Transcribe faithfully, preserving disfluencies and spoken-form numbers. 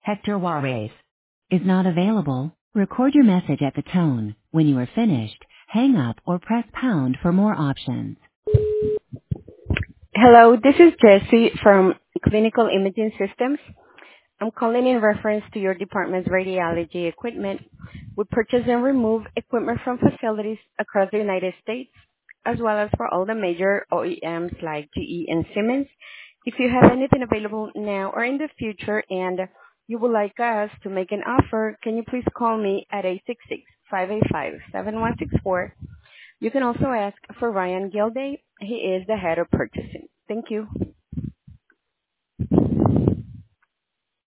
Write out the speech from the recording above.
Hector Juarez, is not available. Record your message at the tone. When you are finished, hang up or press pound for more options. Hello, this is Jessie from Clinical Imaging Systems. I'm calling in reference to your department's radiology equipment. We purchase and remove equipment from facilities across the United States, as well as for all the major O E Ms like G E and Siemens. If you have anything available now or in the future and you would like us to make an offer, can you please call me at eight six six, five eight five, seven one six four. You can also ask for Ryan Gilday. He is the head of purchasing. Thank you.